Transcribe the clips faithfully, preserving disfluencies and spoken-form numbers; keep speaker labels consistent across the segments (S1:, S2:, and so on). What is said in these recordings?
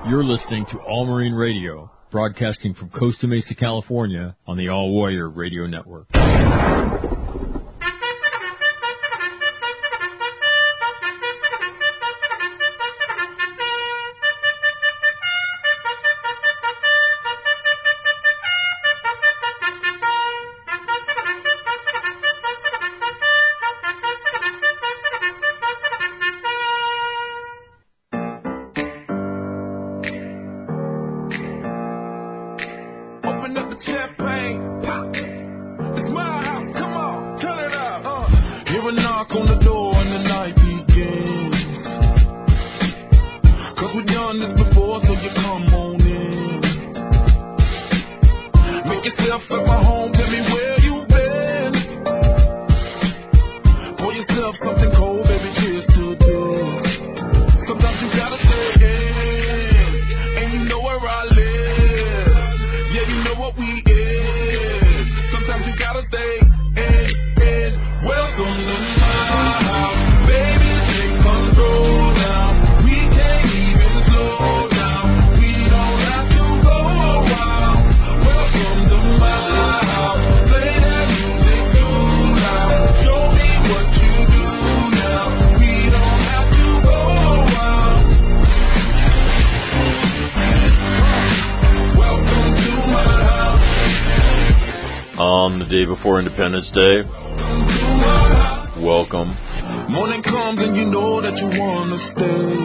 S1: You're listening to All Marine Radio, broadcasting from Costa Mesa, California, on the All Warrior Radio Network.
S2: Before Independence Day. Welcome.
S3: Morning comes and you know that you wanna stay.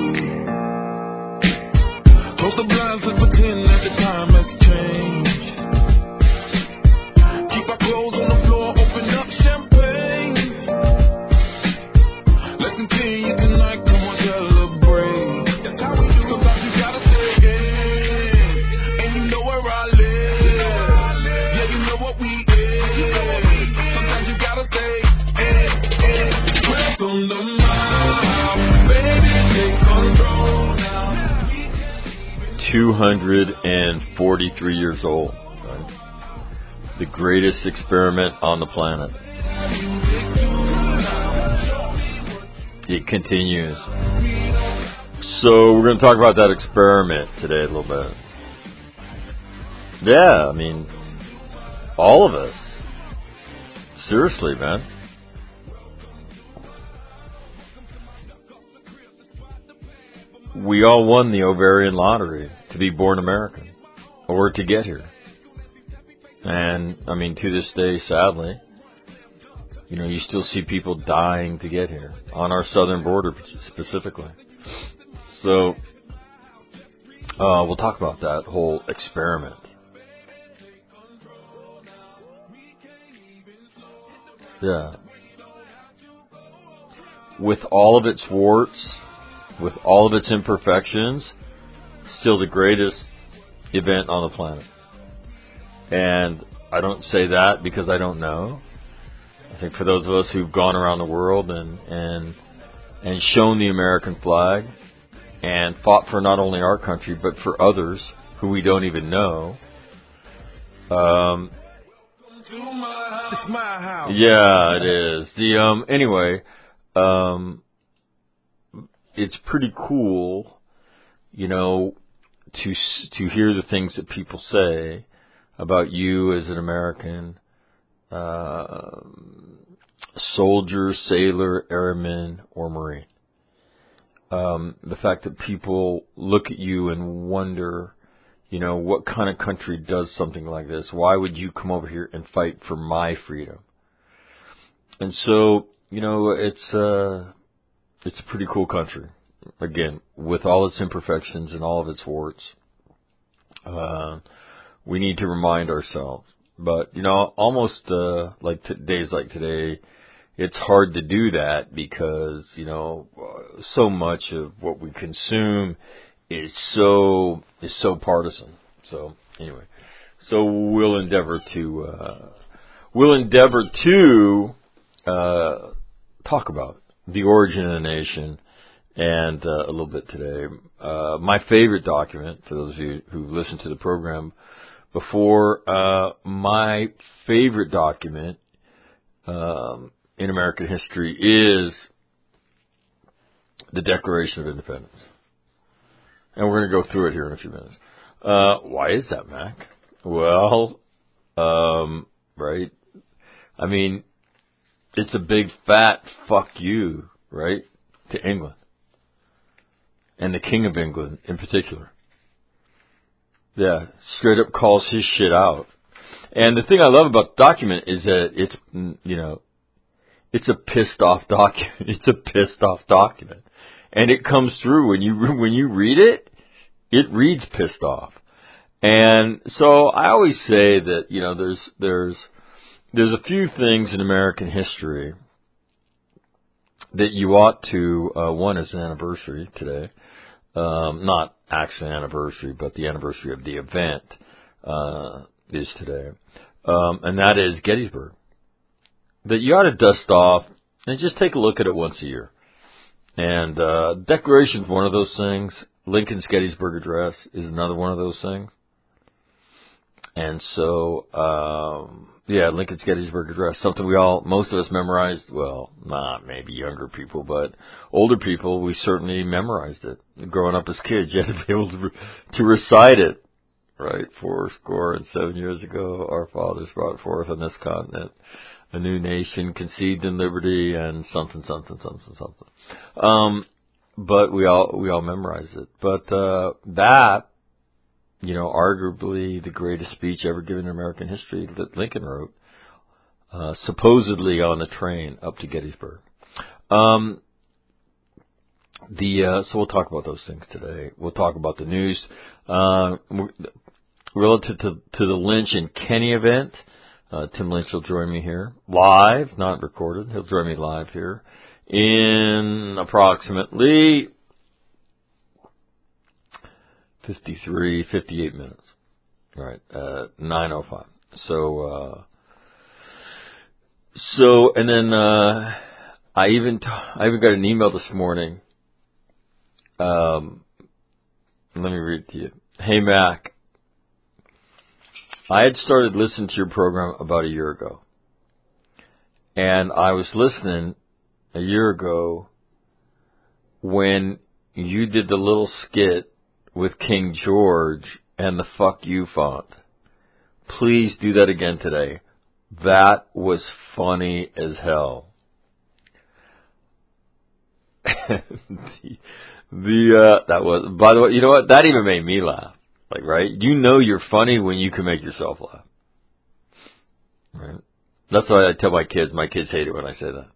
S3: Close the blinds and pretend that the time has changed. Keep our clothes on the floor, open up champagne. Listen to you tonight, come on, celebrate. That's how we do. Sometimes you gotta stay in, and you know where I live. Yeah, you know what we is. Sometimes you gotta stay in, in. Welcome to my house, baby, take control now.
S2: two hundred forty-three years old. Right? The greatest experiment on the planet. It continues. So we're going to talk about that experiment today a little bit. Yeah, I mean, all of us. Seriously, man. We all won the ovarian lottery to be born American or to get here. And, I mean, to this day, sadly, you know, you still see people dying to get here on our southern border specifically. So, uh, we'll talk about that whole experiment. Yeah. With all of its warts, with all of its imperfections, still the greatest event on the planet. And I don't say that because I don't know. I think for those of us who've gone around the world and and and shown the American flag and fought for not only our country but for others who we don't even know, um,
S3: It's my house.
S2: yeah, it is. The um anyway, um it's pretty cool, you know, to to hear the things that people say about you as an American uh, soldier, sailor, airman, or Marine. Um, the fact that people look at you and wonder, you know, what kind of country does something like this? Why would you come over here and fight for my freedom? And so, you know, it's uh, it's a pretty cool country. Again, with all its imperfections and all of its warts, uh, we need to remind ourselves. But, you know, almost uh, like t- days like today, it's hard to do that because, you know, uh, so much of what we consume is so is so partisan. So anyway, so we'll endeavor to uh, we'll endeavor to uh, talk about the origin of the nation. And uh, a little bit today. Uh, my favorite document, for those of you who listened to the program before, uh, my favorite document um, in American history is the Declaration of Independence. And we're going to go through it here in a few minutes. Uh, why is that, Mac? Well, um, right? I mean, it's a big fat fuck you, right, to England. And the King of England in particular. Yeah, straight up calls his shit out. And the thing I love about the document is that it's, you know, it's a pissed off document. It's a pissed off document. And it comes through when you, when you read it, it reads pissed off. And so I always say that, you know, there's, there's, there's a few things in American history that you ought to, uh, one is an anniversary today. Um, not actually an anniversary, but the anniversary of the event, uh, is today. Um, and that is Gettysburg. That you ought to dust off and just take a look at it once a year. And, uh, Declaration's one of those things. Lincoln's Gettysburg Address is another one of those things. And so, um, yeah, Lincoln's Gettysburg Address, something we all, most of us memorized, well, not maybe younger people, but older people, we certainly memorized it. Growing up as kids, you had to be able to, re- to recite it, right? Four score and seven years ago, our fathers brought forth on this continent a new nation conceived in liberty and something, something, something, something. Um, but we all, we all memorized it. But, uh, that, you know, arguably the greatest speech ever given in American history that Lincoln wrote, uh, supposedly on the train up to Gettysburg. Um, the, uh, so we'll talk about those things today. We'll talk about the news, uh, relative to, to the Lynch and Kenny event. Uh, Tim Lynch will join me here live, not recorded. He'll join me live here in approximately fifty-three, fifty-eight minutes. All right, uh, nine oh five. So, uh, so, and then, uh, I even, t- I even got an email this morning. Um, let me read it to you. Hey, Mac. I had started listening to your program about a year ago. And I was listening a year ago when you did the little skit with King George and the fuck you font. Please do that again today. That was funny as hell. the, the uh, that was, by the way, you know what? That even made me laugh. Like, right? You know you're funny when you can make yourself laugh. Right? That's why I tell my kids. My kids hate it when I say that.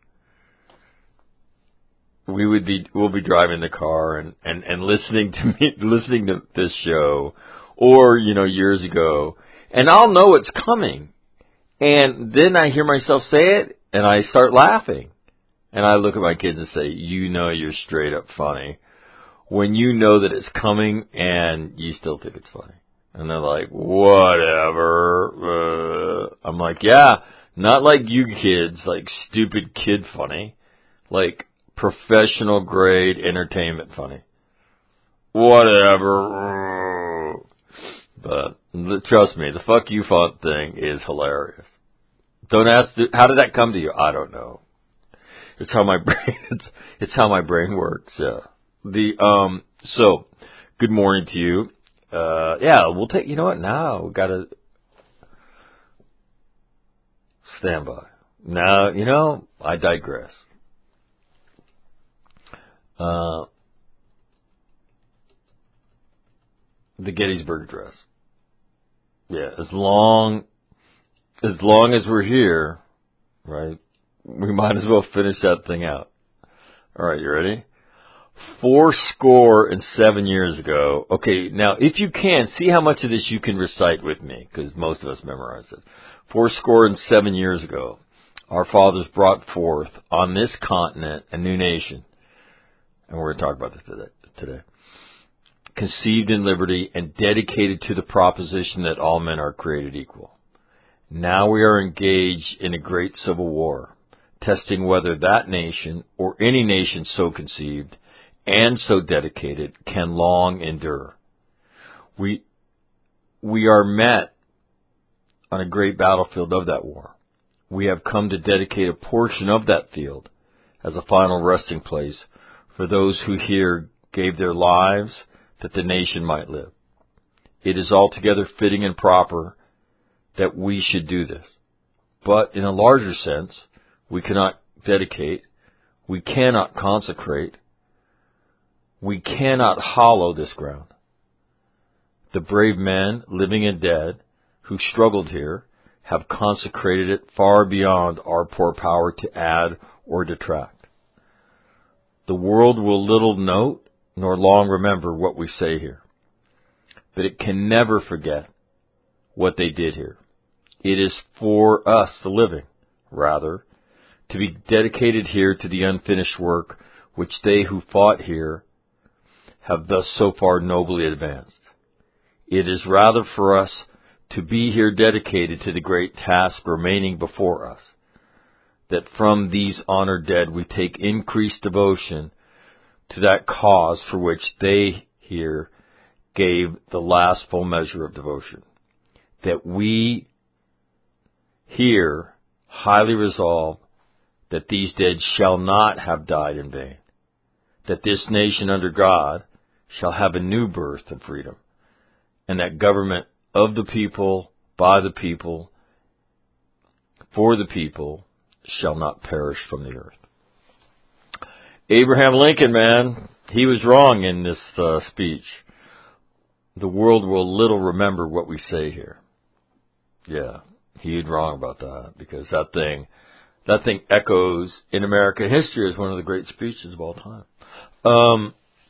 S2: We would be, we'll be driving the car and, and, and listening to me, listening to this show, or, you know, years ago, and I'll know it's coming. And then I hear myself say it, and I start laughing. And I look at my kids and say, you know you're straight up funny when you know that it's coming and you still think it's funny. And they're like, whatever. Uh, I'm like, yeah, not like you kids, like stupid kid funny. Like professional grade entertainment funny. Whatever. But trust me, the fuck you font thing is hilarious. Don't ask, how did that come to you? I don't know. It's how my brain, it's, it's how my brain works, yeah. The, um, so, good morning to you. Uh, yeah, we'll take, you know what, now we gotta stand by. Now, you know, I digress. Uh, the Gettysburg Address. Yeah, as long, as long as we're here, right, we might as well finish that thing out. All right, you ready? Four score and seven years ago. Okay, now if you can, see how much of this you can recite with me, because most of us memorized it. Four score and seven years ago, our fathers brought forth on this continent a new nation. And we're going to talk about this today. today. Conceived in liberty and dedicated to the proposition that all men are created equal. Now we are engaged in a great civil war, testing whether that nation, or any nation so conceived and so dedicated, can long endure. We, we are met on a great battlefield of that war. We have come to dedicate a portion of that field as a final resting place for those who here gave their lives, that the nation might live. It is altogether fitting and proper that we should do this. But in a larger sense, we cannot dedicate, we cannot consecrate, we cannot hallow this ground. The brave men, living and dead, who struggled here, have consecrated it far beyond our poor power to add or detract. The world will little note nor long remember what we say here, but it can never forget what they did here. It is for us, the living, rather, to be dedicated here to the unfinished work which they who fought here have thus so far nobly advanced. It is rather for us to be here dedicated to the great task remaining before us, that from these honored dead we take increased devotion to that cause for which they here gave the last full measure of devotion, that we here highly resolve that these dead shall not have died in vain, that this nation under God shall have a new birth of freedom, and that government of the people, by the people, for the people, shall not perish from the earth. Abraham Lincoln, man, he was wrong in this uh, speech. The world will little remember what we say here. Yeah, he was wrong about that, because that thing, that thing echoes in American history as one of the great speeches of all time. Um,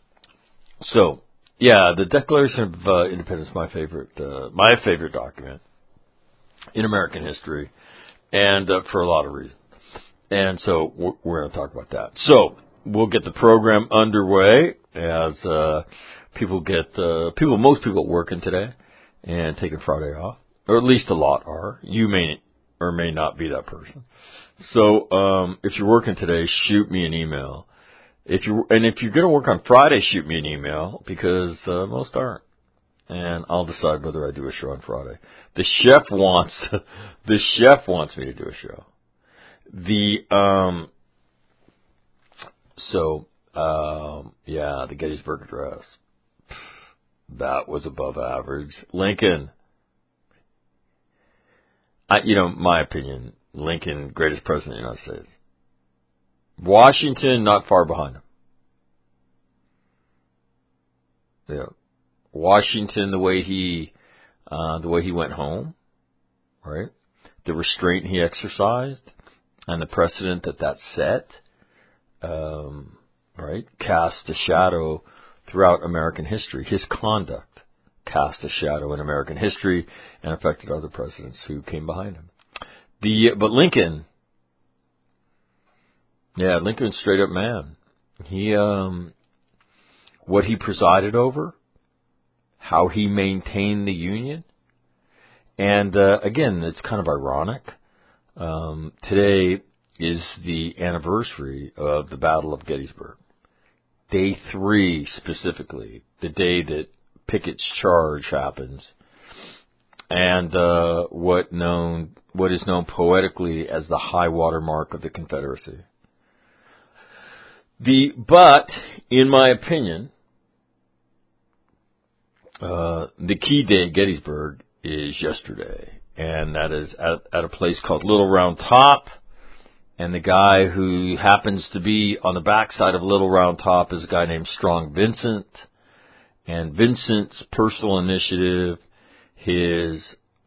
S2: so, yeah, the Declaration of uh, Independence, my favorite, uh, my favorite document in American history, and uh, for a lot of reasons. And so we're, we're going to talk about that. So we'll get the program underway as uh, people get uh, people. Most people working today and taking Friday off, or at least a lot are. You may or may not be that person. So um, if you're working today, shoot me an email. If you and if you're going to work on Friday, shoot me an email, because uh, most aren't, and I'll decide whether I do a show on Friday. The chef wants the chef wants me to do a show. The um so um yeah, the Gettysburg Address, that was above average. Lincoln, I you know my opinion, Lincoln, greatest president of the United States. Washington, not far behind him. Yeah, Washington, the way he, uh, the way he went home, right? The restraint he exercised, and the precedent that that set, um, right, cast a shadow throughout American history. His conduct cast a shadow in American history and affected other presidents who came behind him. The but Lincoln. Yeah, Lincoln's straight up man. He, um, what he presided over, how he maintained the Union, and uh, again, it's kind of ironic. Um, today is the anniversary of the Battle of Gettysburg. Day three, specifically, the day that Pickett's charge happens, and uh, what known, what is known poetically as the high water mark of the Confederacy. The, but, in my opinion, uh, the key day at Gettysburg is yesterday, and that is at, at a place called Little Round Top, and the guy who happens to be on the backside of Little Round Top is a guy named Strong Vincent, and Vincent's personal initiative, his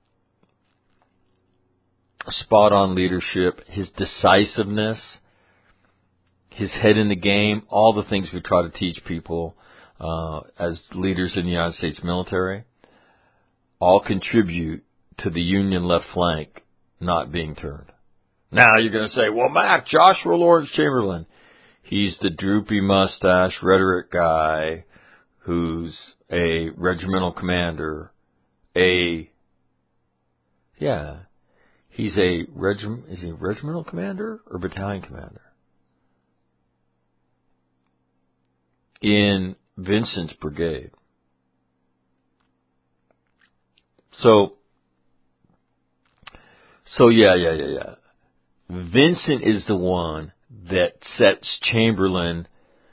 S2: spot-on leadership, his decisiveness, his head in the game, all the things we try to teach people uh, as leaders in the United States military, all contribute to the Union left flank not being turned. Now you're going to say, well, Mac, Joshua Lawrence Chamberlain, he's the droopy mustache rhetoric guy who's a regimental commander, a, yeah, he's a regiment, is he a regimental commander or battalion commander? In Vincent's brigade. So, so yeah, yeah, yeah, yeah. Vincent is the one that sets Chamberlain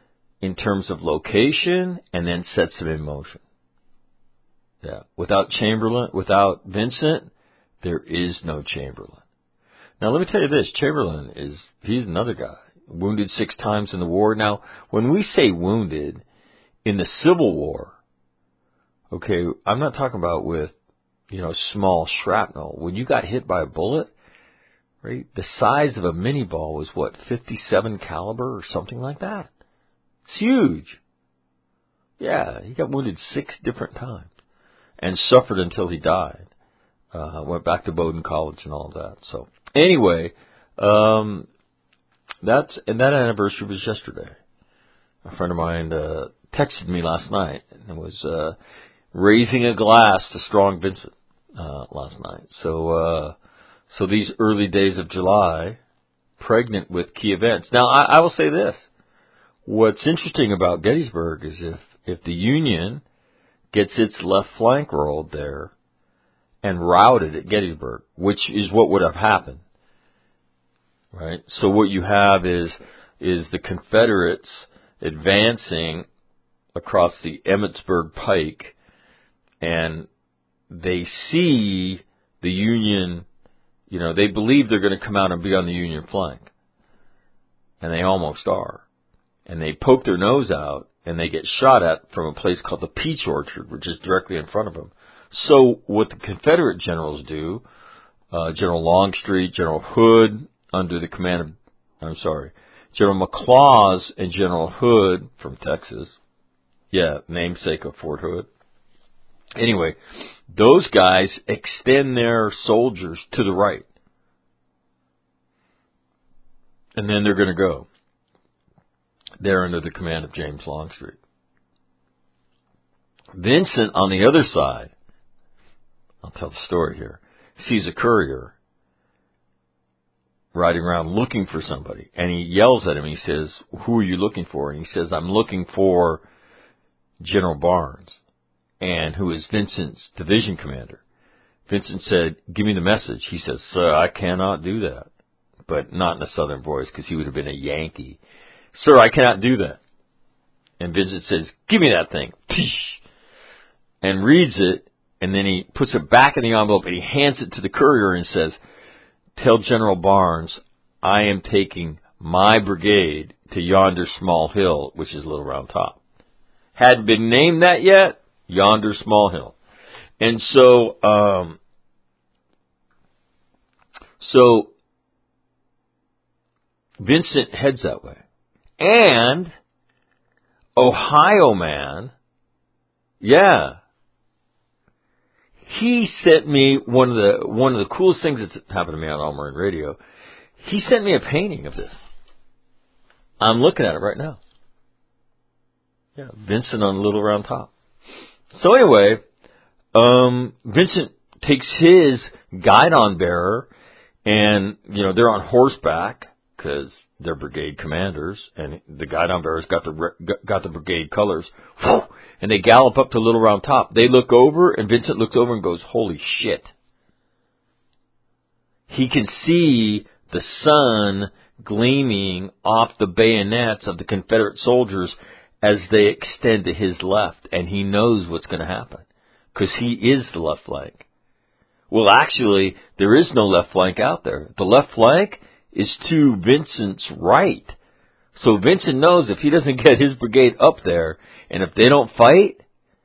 S2: in terms of location and then sets them in motion. Yeah. Without Chamberlain, without Vincent, there is no Chamberlain. Now, let me tell you this. Chamberlain is, he's another guy. Wounded six times in the war. Now, when we say wounded, in the Civil War, okay, I'm not talking about with, you know, small shrapnel. When you got hit by a bullet, right, the size of a mini ball was, what, fifty-seven caliber or something like that? It's huge. Yeah, he got wounded six different times and suffered until he died. Uh, went back to Bowdoin College and all that. So, anyway, um, that's, and that anniversary was yesterday. A friend of mine uh, texted me last night and was uh, raising a glass to Strong Vincent uh, last night. So, uh, so these early days of July, pregnant with key events. Now, I, I will say this. What's interesting about Gettysburg is if, if the Union gets its left flank rolled there and routed at Gettysburg, which is what would have happened, right? So what you have is is the Confederates advancing across the Emmitsburg Pike, and they see the Union, you know, they believe they're going to come out and be on the Union flank, and they almost are. And they poke their nose out, and they get shot at from a place called the Peach Orchard, which is directly in front of them. So what the Confederate generals do, uh, General Longstreet, General Hood, under the command of, I'm sorry, General McLaws and General Hood from Texas, yeah, namesake of Fort Hood. Anyway, those guys extend their soldiers to the right. And then they're going to go. They're under the command of James Longstreet. Vincent, on the other side, I'll tell the story here, sees a courier riding around looking for somebody. And he yells at him. He says, "Who are you looking for?" And he says, "I'm looking for General Barnes," and who is Vincent's division commander. Vincent said, "Give me the message." He says, "Sir, I cannot do that." But not in a southern voice, because he would have been a Yankee. "Sir, I cannot do that." And Vincent says, "Give me that thing." And reads it, and then he puts it back in the envelope, and he hands it to the courier and says, "Tell General Barnes, I am taking my brigade to yonder small hill," which is Little Round Top. Hadn't been named that yet, yonder small hill. And so, um, so Vincent heads that way. And Ohio man, yeah, he sent me one of the one of the coolest things that's happened to me on All Marine Radio. He sent me a painting of this. I'm looking at it right now. Yeah, Vincent on Little Round Top. So anyway, um, Vincent takes his guidon bearer, and you know they're on horseback because they're brigade commanders, and the guidon bearers got the got the brigade colors, and they gallop up to Little Round Top. They look over, and Vincent looks over and goes, "Holy shit!" He can see the sun gleaming off the bayonets of the Confederate soldiers as they extend to his left, and he knows what's going to happen because he is the left flank. Well, actually, there is no left flank out there. The left flank is to Vincent's right. So Vincent knows if he doesn't get his brigade up there, and if they don't fight,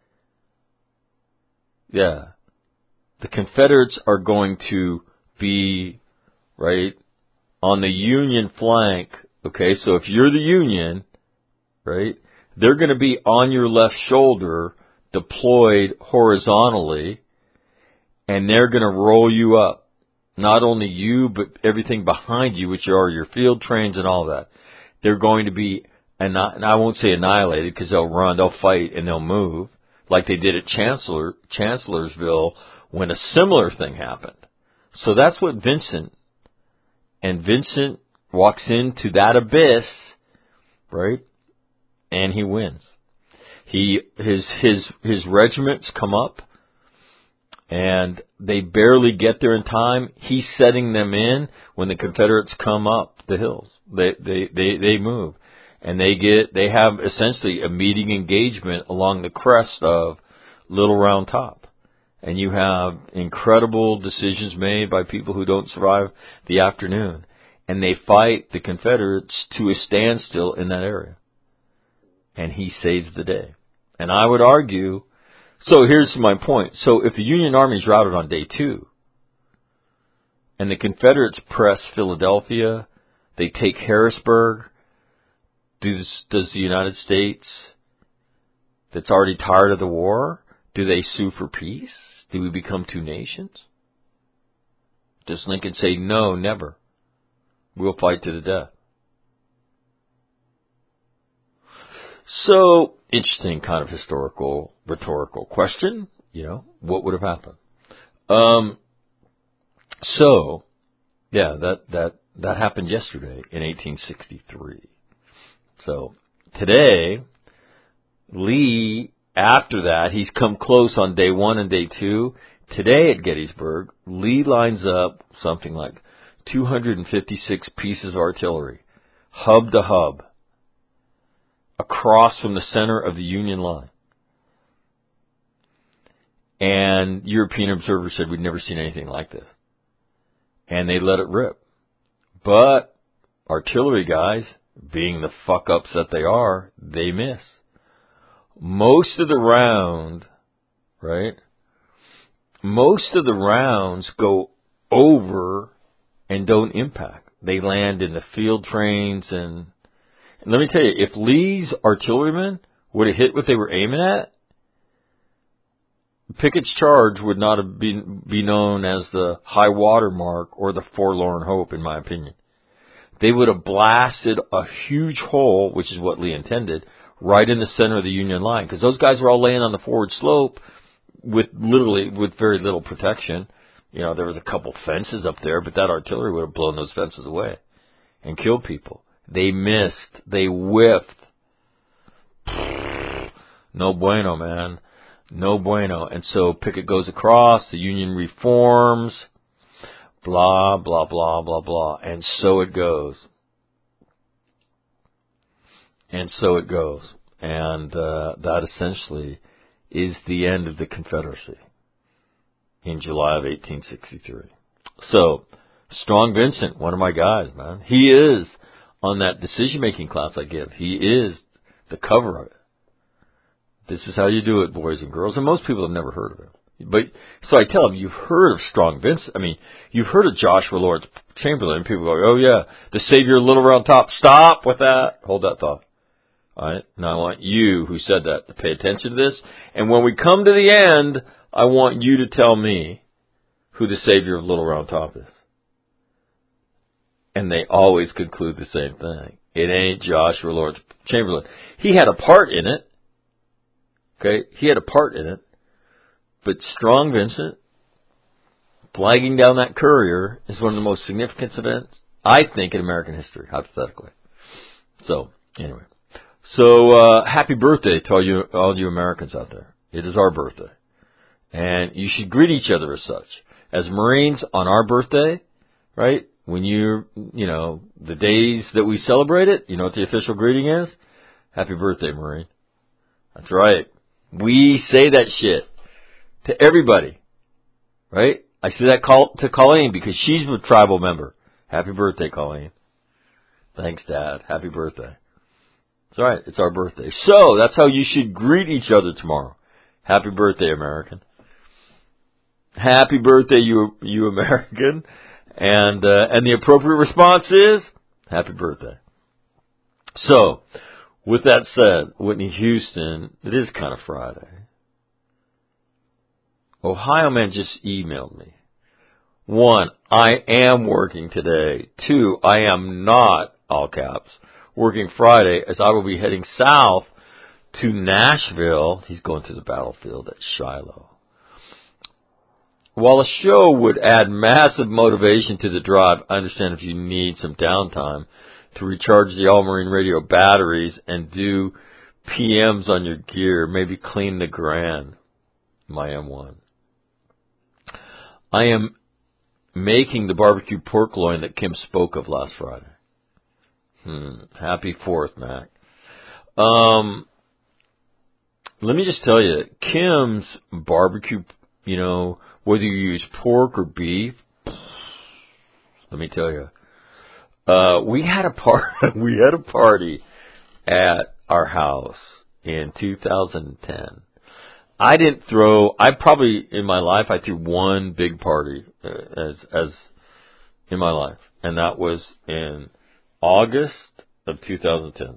S2: yeah, the Confederates are going to be, right, on the Union flank. Okay, so if you're the Union, right, they're going to be on your left shoulder, deployed horizontally, and they're going to roll you up. Not only you, but everything behind you, which are your field trains and all that. They're going to be, and I won't say annihilated, because they'll run, they'll fight, and they'll move, like they did at Chancellor, Chancellorsville when a similar thing happened. So that's what Vincent, and Vincent walks into that abyss, right, and he wins. He, his, his, his regiments come up, and they barely get there in time. He's setting them in when the Confederates come up the hills. They they they, they move. And they get, they have essentially a meeting engagement along the crest of Little Round Top. And you have incredible decisions made by people who don't survive the afternoon. And they fight the Confederates to a standstill in that area. And he saves the day. And I would argue, so here's my point. So if the Union Army is routed on day two, and the Confederates press Philadelphia, they take Harrisburg, does, does the United States, that's already tired of the war, do they sue for peace? Do we become two nations? Does Lincoln say, no, never? We'll fight to the death. So, interesting kind of historical, rhetorical question. You know, what would have happened? Um, so, yeah, that, that, that happened yesterday in eighteen sixty-three. So, today, Lee, after that, he's come close on day one and day two. Today at Gettysburg, Lee lines up something like two hundred fifty-six pieces of artillery, hub to hub, across from the center of the Union line. And European observers said, we'd never seen anything like this. And they let it rip. But artillery guys, being the fuck-ups that they are, they miss. Most of the round, right? Most of the rounds go over and don't impact. They land in the field trains and, and let me tell you, if Lee's artillerymen would have hit what they were aiming at, Pickett's charge would not have been be known as the high water mark or the forlorn hope, in my opinion. They would have blasted a huge hole, which is what Lee intended, right in the center of the Union line, because those guys were all laying on the forward slope with literally with very little protection. You know, there was a couple fences up there, but that artillery would have blown those fences away and killed people. They missed. They whiffed. No bueno, man. No bueno. And so Pickett goes across, the Union reforms, blah, blah, blah, blah, blah. And so it goes. And so it goes. And uh, that essentially is the end of the Confederacy in July of eighteen sixty-three. So, Strong Vincent, one of my guys, man. He is on that decision-making class I give. He is the cover of it. This is how you do it, boys and girls. And most people have never heard of him. But so I tell them, you've heard of Strong Vincent. I mean, you've heard of Joshua Lawrence Chamberlain. People go, oh yeah, the savior of Little Round Top. Stop with that. Hold that thought. All right. Now I want you who said that to pay attention to this. And when we come to the end, I want you to tell me who the savior of Little Round Top is. And they always conclude the same thing. It ain't Joshua Lawrence Chamberlain. He had a part in it. Okay, he had a part in it. But Strong Vincent, flagging down that courier, is one of the most significant events, I think, in American history, hypothetically. So, anyway. So, uh, happy birthday to all you, all you Americans out there. It is our birthday. And you should greet each other as such. As Marines, on our birthday, right, when you, you know, the days that we celebrate it, you know what the official greeting is? Happy birthday, Marine. That's right. We say that shit to everybody, right? I say that call to Colleen because she's a tribal member. Happy birthday, Colleen. Thanks, Dad. Happy birthday. It's all right. It's our birthday. So that's how you should greet each other tomorrow. Happy birthday, American. Happy birthday, you you American. And uh, and the appropriate response is happy birthday. So, with that said, Whitney Houston, it is kind of Friday. Ohio Man just emailed me. One, I am working today. Two, I am not, all caps, working Friday as I will be heading south to Nashville. He's going to the battlefield at Shiloh. While a show would add massive motivation to the drive, I understand if you need some downtime to recharge the All Marine Radio batteries and do P Ms on your gear, maybe clean the Grand, my M one. I am making the barbecue pork loin that Kim spoke of last Friday. Hmm. Happy fourth, Mac. Um, let me just tell you, Kim's barbecue, you know, whether you use pork or beef, let me tell you, uh, we had a par- we had a party at our house in two thousand ten. I didn't throw, I probably, in my life, I threw one big party uh, as, as, in my life. And that was in August of two thousand ten.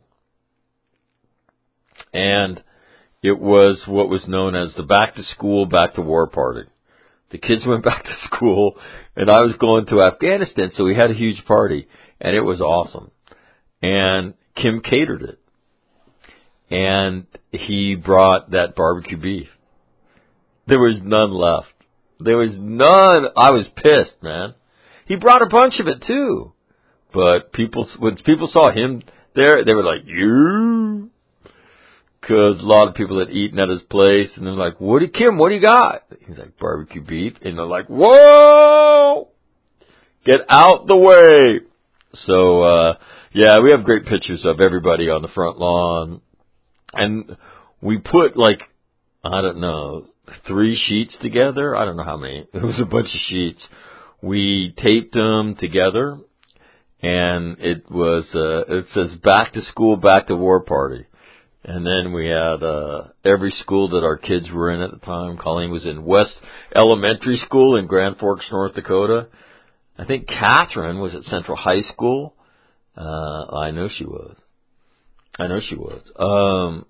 S2: And it was what was known as the back to school, back to war party. The kids went back to school, and I was going to Afghanistan, so we had a huge party, and it was awesome. And Kim catered it. And he brought that barbecue beef. There was none left. There was none. I was pissed, man. He brought a bunch of it, too. But people, when people saw him there, they were like, you? Because a lot of people had eaten at his place, and they're like, what do Kim, what do you got? He's like, barbecue beef. And they're like, whoa! Get out the way! So, uh, yeah, we have great pictures of everybody on the front lawn. And we put, like, I don't know, three sheets together. I don't know how many. It was a bunch of sheets. We taped them together, and it was, uh, it says back to school, back to war party. And then we had, uh, every school that our kids were in at the time. Colleen was in West Elementary School in Grand Forks, North Dakota. I think Catherine was at Central High School. Uh, I know she was. I know she was. Um,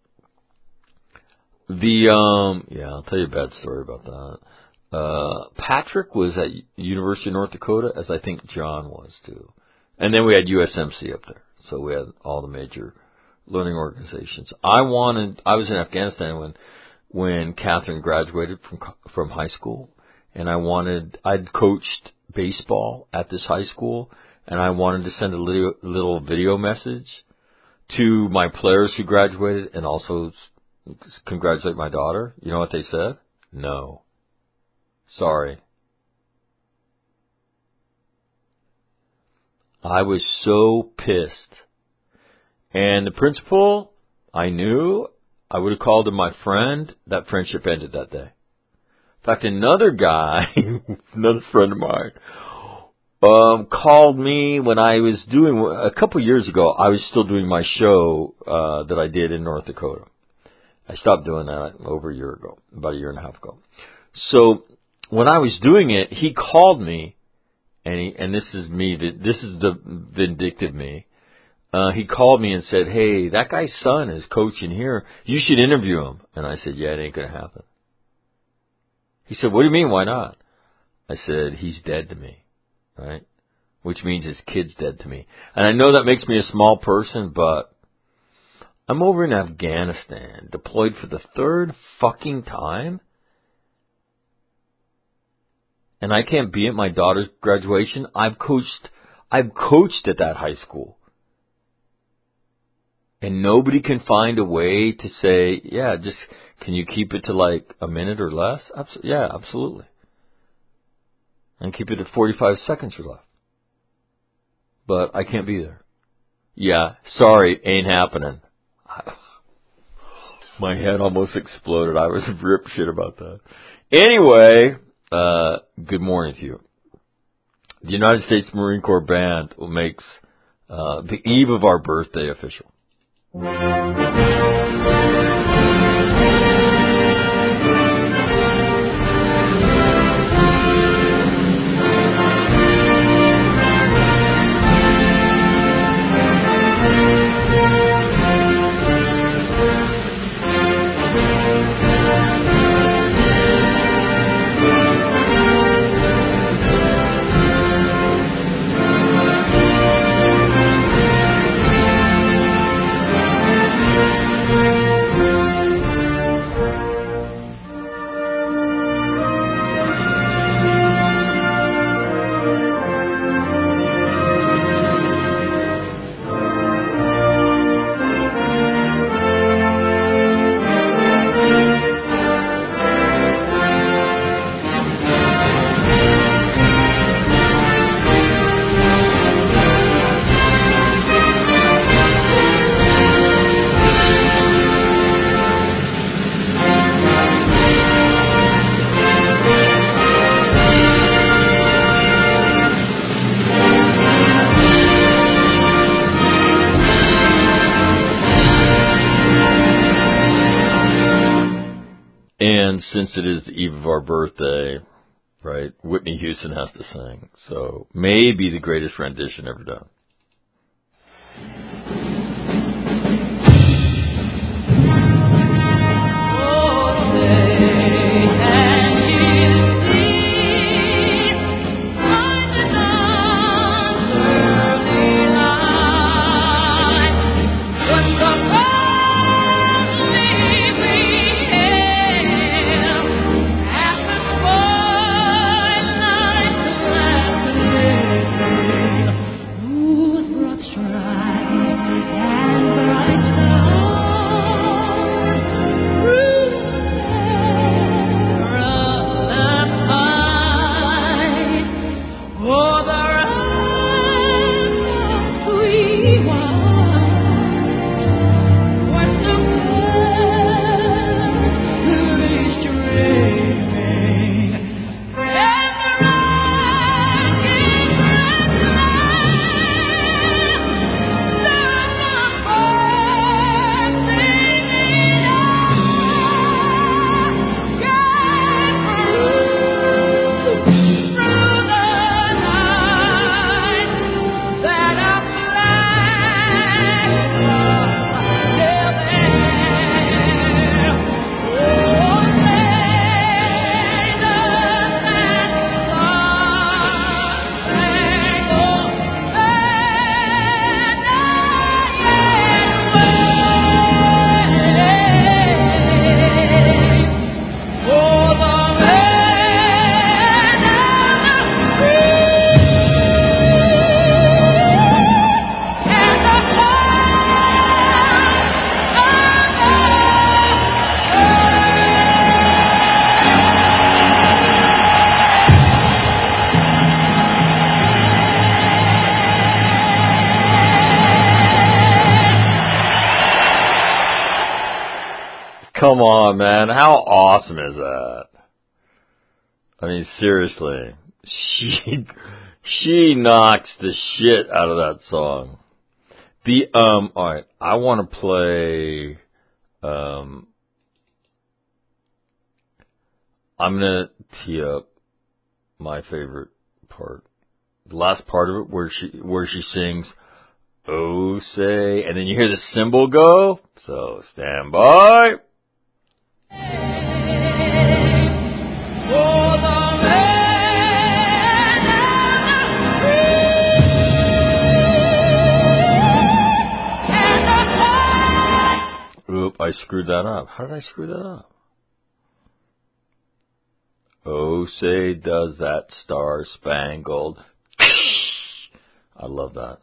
S2: the, um, yeah, I'll tell you a bad story about that. Uh, Patrick was at University of North Dakota, as I think John was too. And then we had U S M C up there. So we had all the major learning organizations. I wanted, I was in Afghanistan when, when Catherine graduated from, from high school. And I wanted, I'd coached baseball at this high school. And I wanted to send a little, little video message to my players who graduated and also congratulate my daughter. You know what they said? No. Sorry. I was so pissed. And the principal, I knew, I would have called him my friend. That friendship ended that day. In fact, another guy, another friend of mine, Um, called me when I was doing, a couple of years ago, I was still doing my show, uh, that I did in North Dakota. I stopped doing that over a year ago, about a year and a half ago. So, when I was doing it, he called me, and he, and this is me, this is the vindictive me. Uh, he called me and said, hey, that guy's son is coaching here. You should interview him. And I said, yeah, it ain't gonna happen. He said, what do you mean, why not? I said, he's dead to me. Right? Which means his kid's dead to me. And I know that makes me a small person, but I'm over in Afghanistan, deployed for the third fucking time, and I can't be at my daughter's graduation. I've coached, I've coached at that high school. And nobody can find a way to say, yeah, just, can you keep it to like a minute or less? Abs- yeah, absolutely. And keep it at forty-five seconds or less. But I can't be there. Yeah, sorry, ain't happening. My head almost exploded. I was rip shit about that. Anyway, uh, good morning to you. The United States Marine Corps Band makes uh, the eve of our birthday official. And since it is the eve of our birthday, right, Whitney Houston has to sing. So maybe the greatest rendition ever done. Come on, man. How awesome is that? I mean, seriously. She she knocks the shit out of that song. The um all right, I want to play um I'm going to tee up my favorite part. The last part of it where she where she sings "Oh say," and then you hear the cymbal go. So, stand by. Oop, I screwed that up. How did I screw that up? Oh, say does that star-spangled. I love that.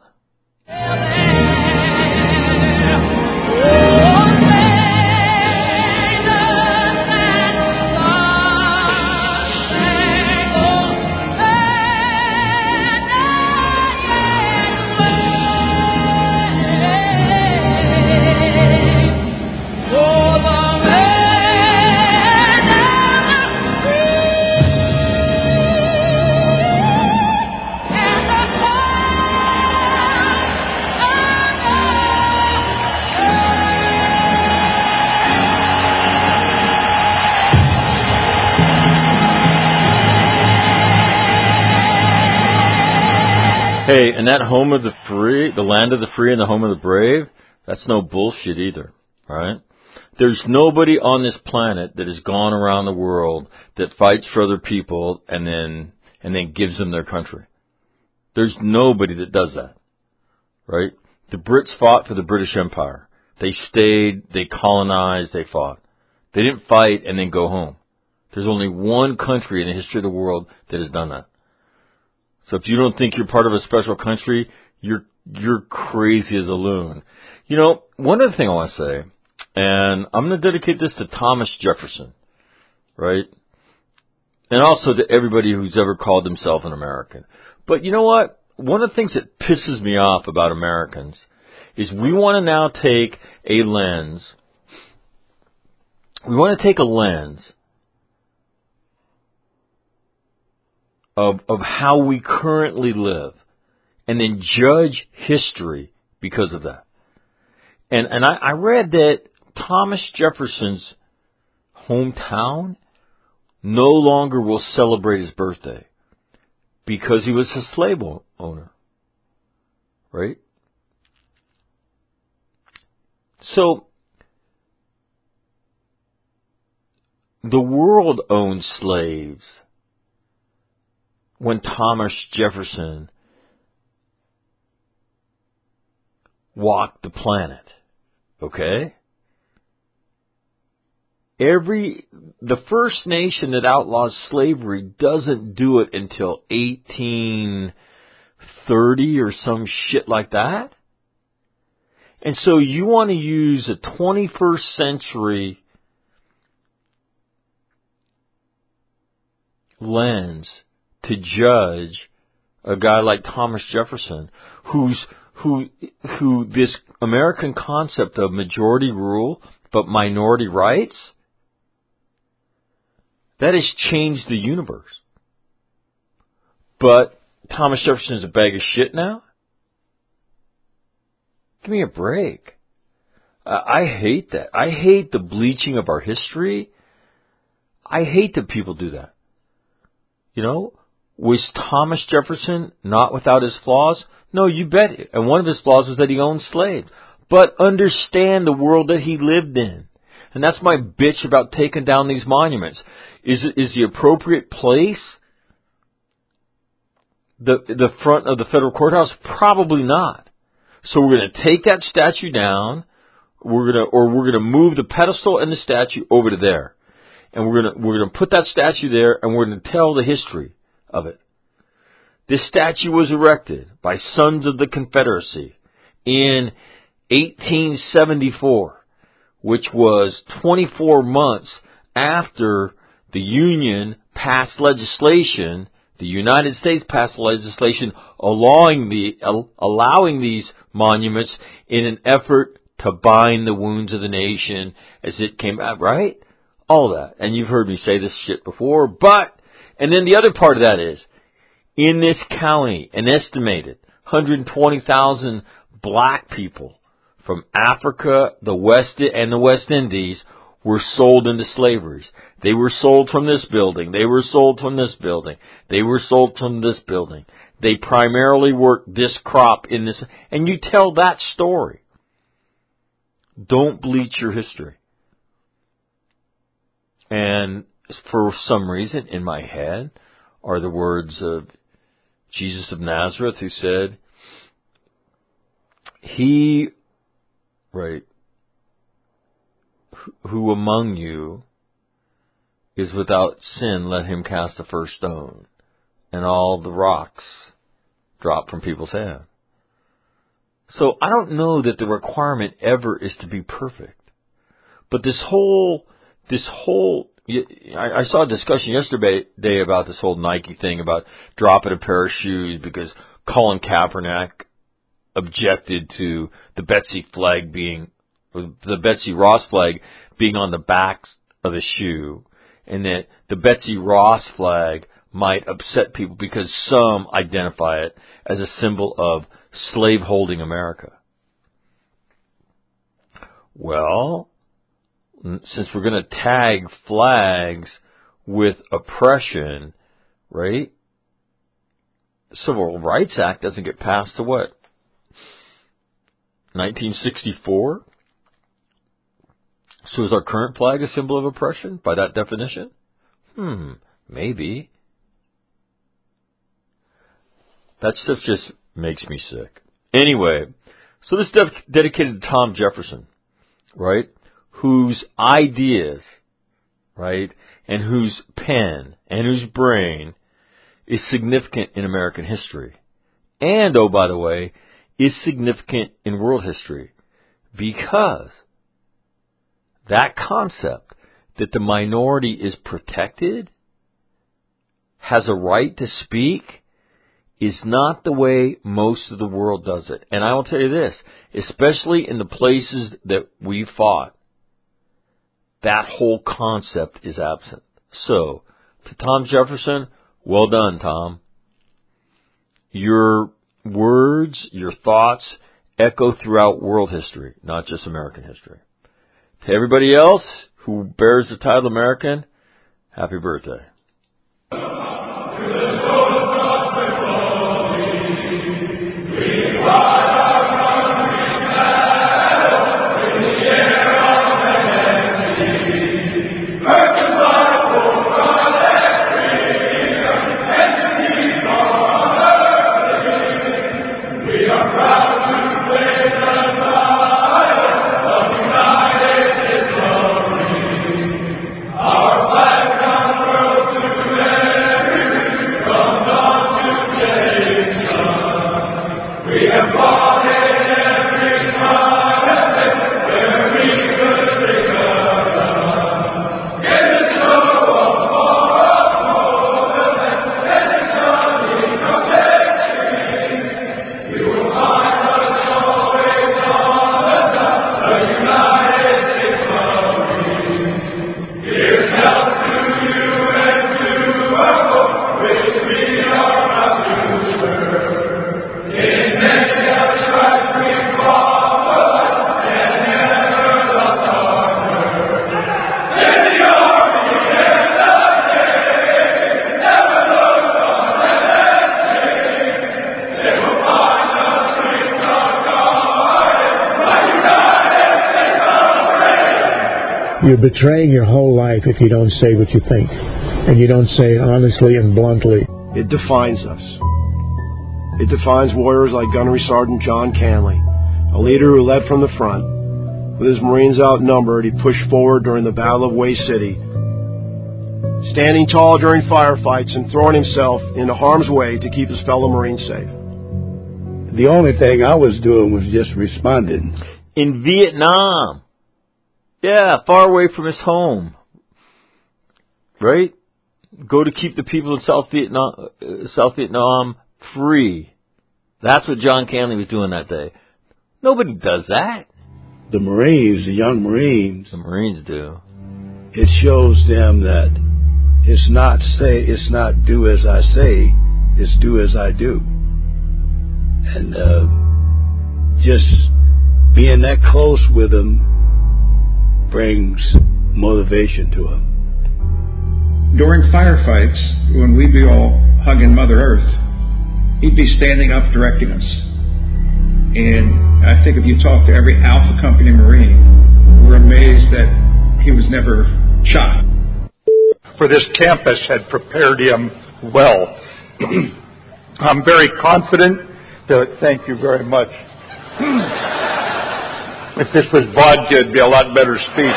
S2: Hey, and that home of the free, the land of the free and the home of the brave, that's no bullshit either, right? There's nobody on this planet that has gone around the world that fights for other people and then and then gives them their country. There's nobody that does that, right? The Brits fought for the British Empire. They stayed, they colonized, they fought. They didn't fight and then go home. There's only one country in the history of the world that has done that. So if you don't think you're part of a special country, you're you're crazy as a loon. You know, one other thing I want to say, and I'm going to dedicate this to Thomas Jefferson, right? And also to everybody who's ever called himself an American. But you know what? One of the things that pisses me off about Americans is we want to now take a lens. We want to take a lens Of, of how we currently live, and then judge history because of that. And and I, I read that Thomas Jefferson's hometown no longer will celebrate his birthday because he was a slave owner. Right? So, the world owned slaves when Thomas Jefferson walked the planet. Okay? Every, the first nation that outlaws slavery doesn't do it until eighteen thirty or some shit like that. And so you want to use a twenty-first century lens to judge a guy like Thomas Jefferson, who's who who this American concept of majority rule but minority rights, that has changed the universe. But Thomas Jefferson is a bag of shit now? Give me a break. Uh, I hate that. I hate the bleaching of our history. I hate that people do that. You know, was Thomas Jefferson not without his flaws? No, you bet. And one of his flaws was that he owned slaves. But understand the world that he lived in. And that's my bitch about taking down these monuments. Is is the appropriate place the the front of the federal courthouse? Probably not. So we're going to take that statue down. We're going to, or we're going to move the pedestal and the statue over to there, and we're going to we're going to put that statue there, and we're going to tell the history of it. This statue was erected by Sons of the Confederacy in eighteen seventy-four, which was twenty-four months after the Union passed legislation. The United States passed legislation allowing the allowing these monuments in an effort to bind the wounds of the nation as it came out, right? All that. And you've heard me say this shit before, but, and then the other part of that is, in this county, an estimated one hundred twenty thousand black people from Africa, the West, and the West Indies were sold into slavery. They were sold from this building. They were sold from this building. They were sold from this building. They primarily worked this crop in this, and you tell that story. Don't bleach your history. And for some reason, in my head, are the words of Jesus of Nazareth, who said, He, right, who among you is without sin, let him cast the first stone. And all the rocks drop from people's hands. So I don't know that the requirement ever is to be perfect. But this whole, this whole, I saw a discussion yesterday about this whole Nike thing about dropping a pair of shoes because Colin Kaepernick objected to the Betsy flag being, the Betsy Ross flag being on the back of the shoe, and that the Betsy Ross flag might upset people because some identify it as a symbol of slave-holding America. Well, since we're going to tag flags with oppression, right? The Civil Rights Act doesn't get passed to what? nineteen sixty-four? So is our current flag a symbol of oppression by that definition? Hmm, maybe. That stuff just makes me sick. Anyway, so this is dedicated to Tom Jefferson, right? Whose ideas, right, and whose pen and whose brain is significant in American history. And, oh, by the way, is significant in world history because that concept that the minority is protected, has a right to speak, is not the way most of the world does it. And I will tell you this, especially in the places that we fought, that whole concept is absent. So, to Tom Jefferson, well done, Tom. Your words, your thoughts echo throughout world history, not just American history. To everybody else, who bears the title American, happy birthday.
S4: You're betraying your whole life if you don't say what you think, and you don't say it honestly and bluntly.
S5: It defines us. It defines warriors like Gunnery Sergeant John Canley, a leader who led from the front. With his Marines outnumbered, he pushed forward during the Battle of Way City, standing tall during firefights and throwing himself into harm's way to keep his fellow Marines safe.
S6: The only thing I was doing was just responding.
S2: In Vietnam. Yeah, far away from his home. Right? Go to keep the people in South Vietnam, uh, South Vietnam free. That's what John Canley was doing that day. Nobody does that.
S6: The Marines, the young Marines.
S2: The Marines do.
S6: It shows them that it's not say, it's not do as I say, it's do as I do. And uh, just being that close with them brings motivation to him.
S7: During firefights, when we'd be all hugging Mother Earth, he'd be standing up directing us. And I think if you talk to every Alpha Company Marine, we're amazed that he was never shot.
S8: For this campus had prepared him well. I'm very confident that, thank you very much. If this was vodka, it'd be a lot better speech.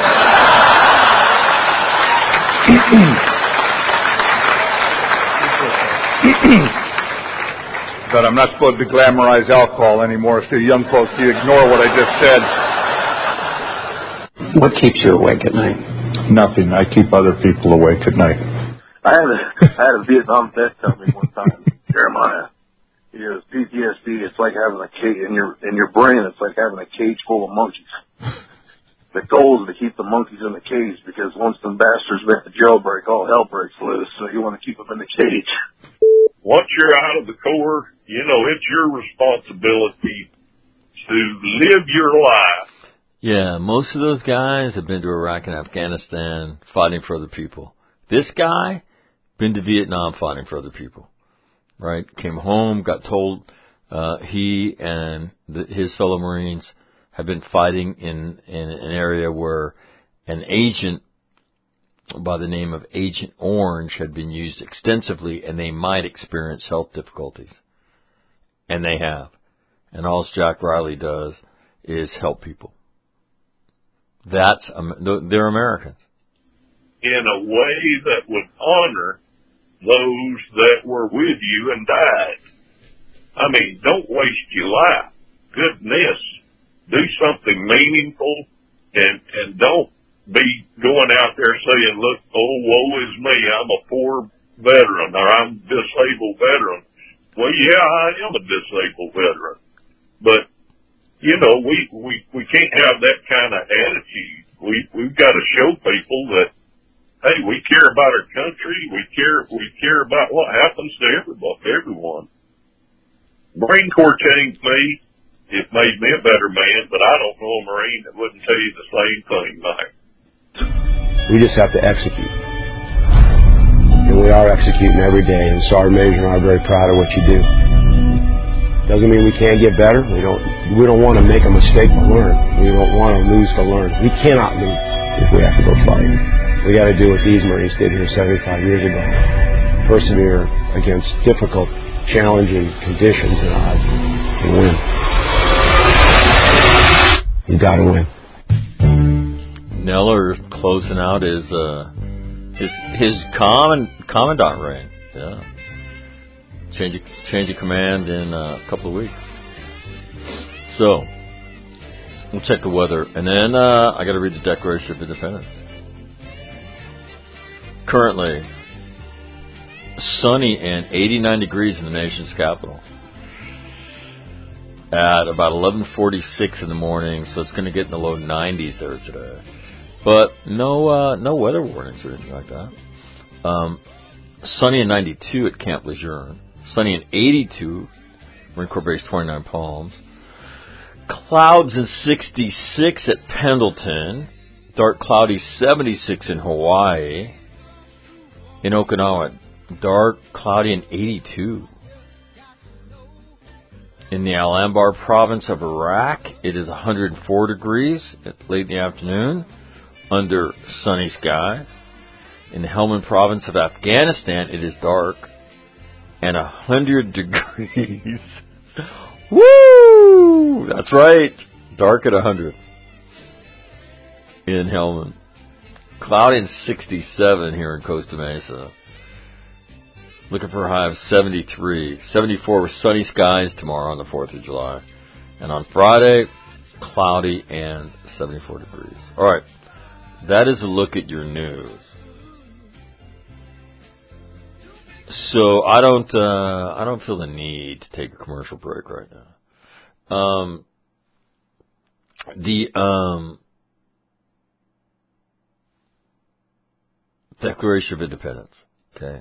S8: But I'm not supposed to glamorize alcohol anymore, so young folks, you ignore what I just said.
S9: What keeps you awake at night?
S8: Nothing. I keep other people awake at night.
S10: I had a, I had a Vietnam vet tell me one time, Jeremiah, he goes, P T S D, it's like having a cage in your, in your brain, it's like having a cage full of monkeys. The goal is to keep the monkeys in the cage, because once them bastards make the jailbreak, all hell breaks loose, so you want to keep them in the cage.
S11: Once you're out of the Corps, you know, it's your responsibility to live your life.
S2: Yeah, most of those guys have been to Iraq and Afghanistan fighting for other people. This guy, been to Vietnam fighting for other people. Right? Came home, got told uh, he and the, his fellow Marines have been fighting in, in an area where an agent by the name of Agent Orange had been used extensively, and they might experience health difficulties. And they have. And all Jack Riley does is help people. That's they're Americans.
S11: In a way that would honor those that were with you and died. I mean, don't waste your life. Goodness. Do something meaningful, and, and don't be going out there saying, look, oh, woe is me, I'm a poor veteran, or I'm a disabled veteran. Well, yeah, I am a disabled veteran. But, you know, we, we, we can't have that kind of attitude. We, we've got to show people that, hey, we care about our country. We care, we care about what happens to everybody, everyone. Marine Corps changed me. It made me a better man, but I don't know a Marine that wouldn't tell you the same thing, Mike.
S5: We just have to execute. And we are executing every day. And Sergeant Major and I are very proud of what you do. Doesn't mean we can't get better. We don't we don't want to make a mistake to learn. We don't want to lose to learn. We cannot lose if we have to go fight. We got to do what these Marines did here seventy-five years ago. Persevere against difficult, challenging conditions and odds and win. You got to win.
S2: Neller closing out his uh, his his common commandant reign. Yeah. Change of, change of command in uh, a couple of weeks. So, we'll check the weather. And then uh, I got to read the Declaration of Independence. Currently, sunny and eighty-nine degrees in the nation's capital. At about eleven forty-six in the morning, so it's going to get in the low nineties there today. But no uh, no weather warnings or anything like that. Um, sunny and ninety-two at Camp Lejeune. Sunny and eighty-two, Marine Corps Base twenty-nine Palms. Clouds and sixty-six at Pendleton. Dark cloudy seventy-six in Hawaii. In Okinawa, dark cloudy and eighty-two. In the Al-Anbar province of Iraq, it is one hundred four degrees late in the afternoon under sunny skies. In the Helmand province of Afghanistan, it is dark and one hundred degrees. Woo! That's right. Dark at one hundred. In Helmand. Cloudy and sixty-seven here in Costa Mesa. Looking for a high of seventy-three. seventy-four with sunny skies tomorrow on the fourth of July. And on Friday, cloudy and seventy-four degrees. All right. That is a look at your news. So I don't, uh, I don't feel the need to take a commercial break right now. Um, the um, Declaration of Independence. Okay.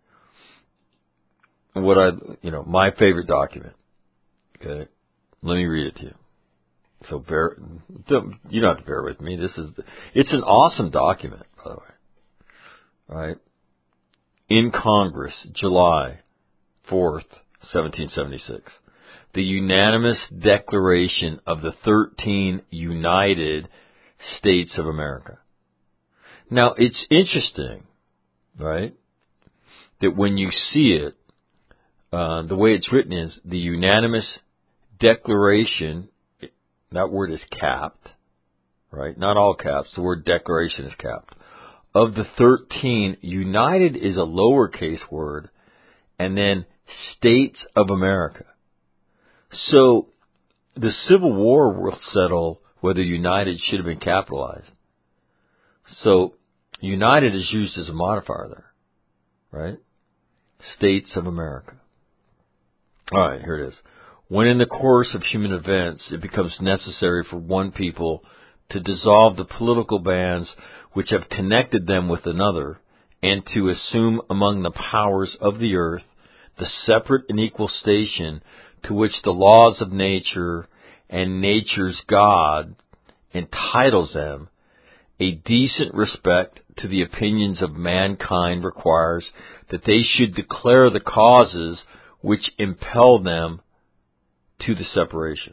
S2: What I, you know, my favorite document. Okay. Let me read it to you. So bear, don't, you don't have to bear with me. This is, it's an awesome document, by the way. All right. In Congress, July fourth, seventeen seventy-six. The unanimous declaration of the thirteen United States of America. Now, it's interesting, right, that when you see it, uh, the way it's written is the unanimous declaration, that word is capped, right? Not all caps. The word declaration is capped. Of the thirteen, United is a lowercase word, and then States of America. So the Civil War will settle whether United should have been capitalized. So United is used as a modifier there, right? States of America. All right, here it is. When in the course of human events it becomes necessary for one people to dissolve the political bands which have connected them with another, and to assume among the powers of the earth the separate and equal station to which the laws of nature and nature's God entitles them, a decent respect to the opinions of mankind requires that they should declare the causes which impel them to the separation.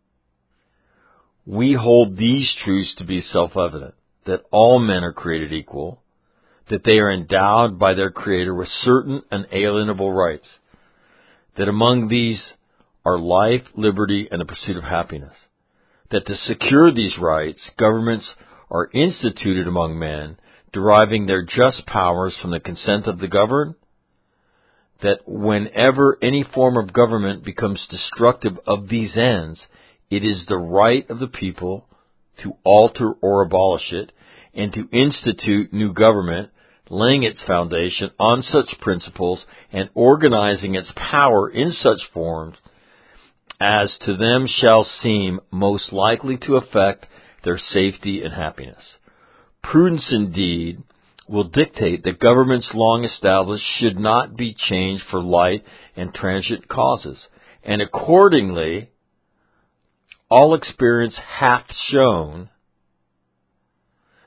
S2: We hold these truths to be self-evident, that all men are created equal, that they are endowed by their Creator with certain unalienable rights, that among these are life, liberty, and the pursuit of happiness, that to secure these rights, governments are instituted among men, deriving their just powers from the consent of the governed, that whenever any form of government becomes destructive of these ends, it is the right of the people to alter or abolish it, and to institute new government, laying its foundation on such principles and organizing its power in such forms as to them shall seem most likely to affect their safety and happiness. Prudence, indeed, will dictate that governments long established should not be changed for light and transient causes, and accordingly, all experience hath shown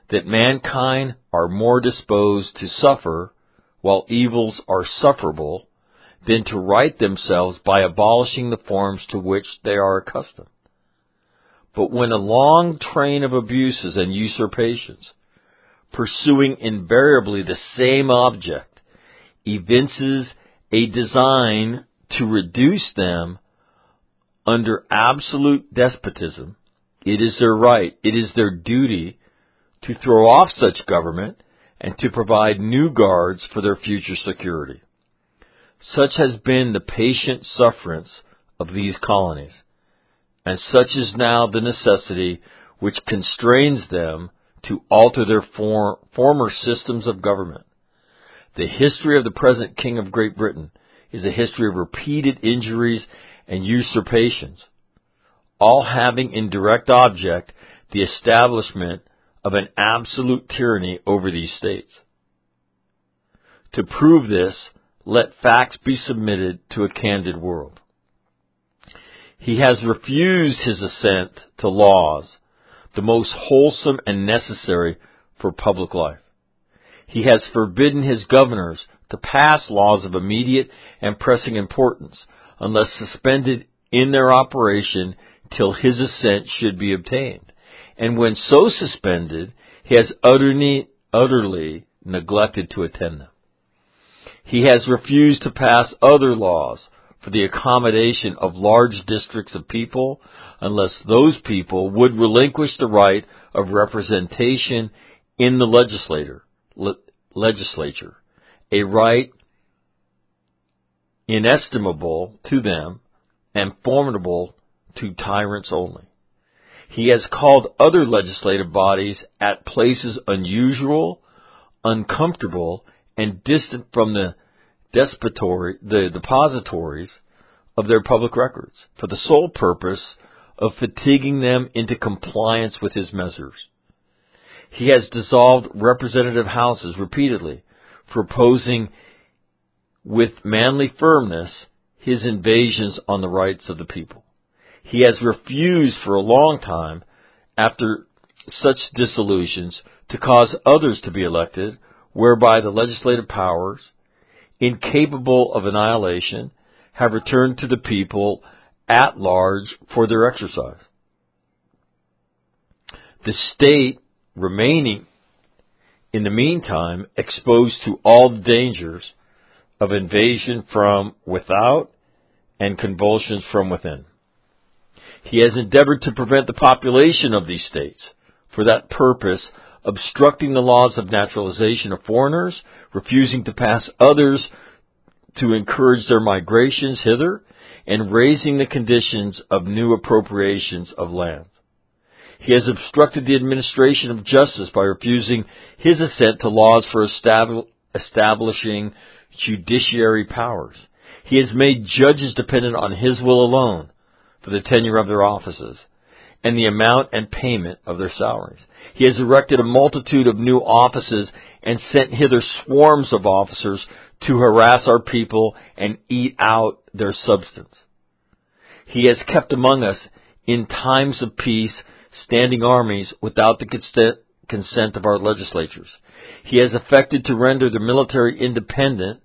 S2: that mankind are more disposed to suffer while evils are sufferable than to right themselves by abolishing the forms to which they are accustomed. But when a long train of abuses and usurpations, pursuing invariably the same object, evinces a design to reduce them under absolute despotism, it is their right, it is their duty to throw off such government and to provide new guards for their future security. Such has been the patient sufferance of these colonies, and such is now the necessity which constrains them to alter their for, former systems of government. The history of the present King of Great Britain is a history of repeated injuries and usurpations, all having in direct object the establishment of an absolute tyranny over these states. To prove this, let facts be submitted to a candid world. He has refused his assent to laws, the most wholesome and necessary for public life. He has forbidden his governors to pass laws of immediate and pressing importance, unless suspended in their operation till his assent should be obtained. And when so suspended, he has utterly, utterly neglected to attend them. He has refused to pass other laws for the accommodation of large districts of people, unless those people would relinquish the right of representation in the legislator, le- legislature, a right inestimable to them and formidable to tyrants only. He has called other legislative bodies at places unusual, uncomfortable, and distant from the depository, the depositories of their public records, for the sole purpose of fatiguing them into compliance with his measures. He has dissolved representative houses repeatedly, proposing with manly firmness his invasions on the rights of the people. He has refused for a long time, after such dissolutions, to cause others to be elected, whereby the legislative powers, incapable of annihilation, have returned to the people at large for their exercise. The state remaining, in the meantime, exposed to all the dangers of invasion from without and convulsions from within. He has endeavored to prevent the population of these states, for that purpose, obstructing the laws of naturalization of foreigners, refusing to pass others to encourage their migrations hither, and raising the conditions of new appropriations of land. He has obstructed the administration of justice by refusing his assent to laws for estab- establishing judiciary powers. He has made judges dependent on his will alone for the tenure of their offices and the amount and payment of their salaries. He has erected a multitude of new offices and sent hither swarms of officers to harass our people and eat out their substance. He has kept among us, in times of peace, standing armies without the consent, consent of our legislatures. He has affected to render the military independent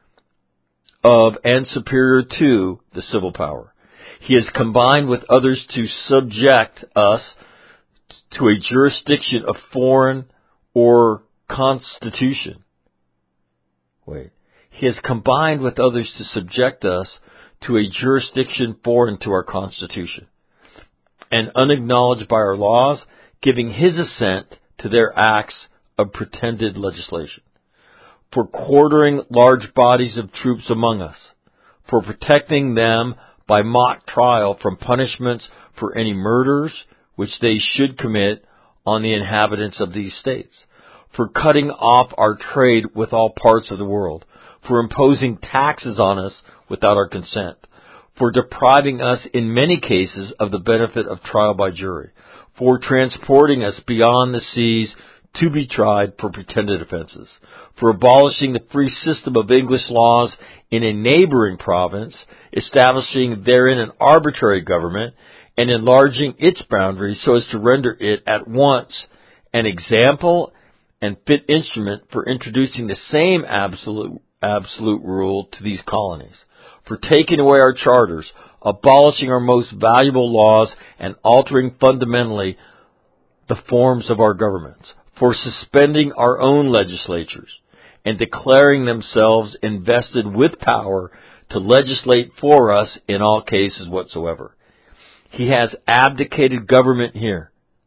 S2: of and superior to the civil power. He has combined with others to subject us to a jurisdiction of foreign or constitution. Wait. He has combined with others to subject us to a jurisdiction foreign to our Constitution, and unacknowledged by our laws, giving his assent to their acts of pretended legislation, for quartering large bodies of troops among us, for protecting them by mock trial from punishments for any murders which they should commit on the inhabitants of these states, for cutting off our trade with all parts of the world, for imposing taxes on us without our consent, for depriving us in many cases of the benefit of trial by jury, for transporting us beyond the seas to be tried for pretended offenses, for abolishing the free system of English laws in a neighboring province, establishing therein an arbitrary government, and enlarging its boundaries so as to render it at once an example and fit instrument for introducing the same absolute absolute rule to these colonies, for taking away our charters, abolishing our most valuable laws, and altering fundamentally the forms of our governments, for suspending our own legislatures, and declaring themselves invested with power to legislate for us in all cases whatsoever. He has abdicated government here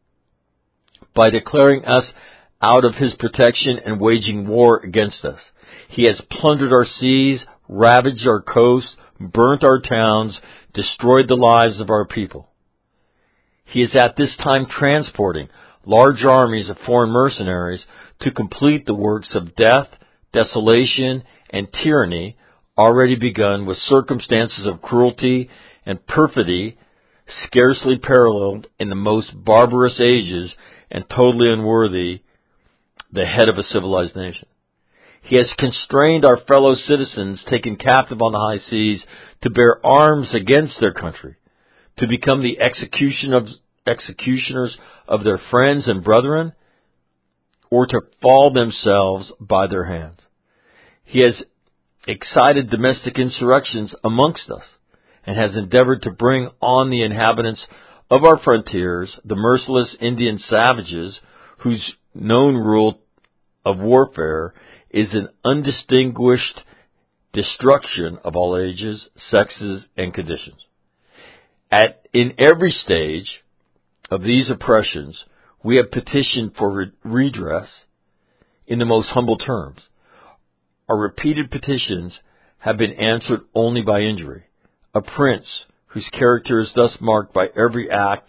S2: by declaring us out of his protection and waging war against us. He has plundered our seas, ravaged our coasts, burnt our towns, destroyed the lives of our people. He is at this time transporting large armies of foreign mercenaries to complete the works of death, desolation, and tyranny already begun with circumstances of cruelty and perfidy scarcely paralleled in the most barbarous ages and totally unworthy the head of a civilized nation. He has constrained our fellow citizens taken captive on the high seas to bear arms against their country, to become the execution of, executioners of their friends and brethren, or to fall themselves by their hands. He has excited domestic insurrections amongst us, and has endeavored to bring on the inhabitants of our frontiers the merciless Indian savages whose known rule of warfare is an undistinguished destruction of all ages, sexes, and conditions. At in every stage of these oppressions, we have petitioned for re- redress in the most humble terms. Our repeated petitions have been answered only by injury. A prince whose character is thus marked by every act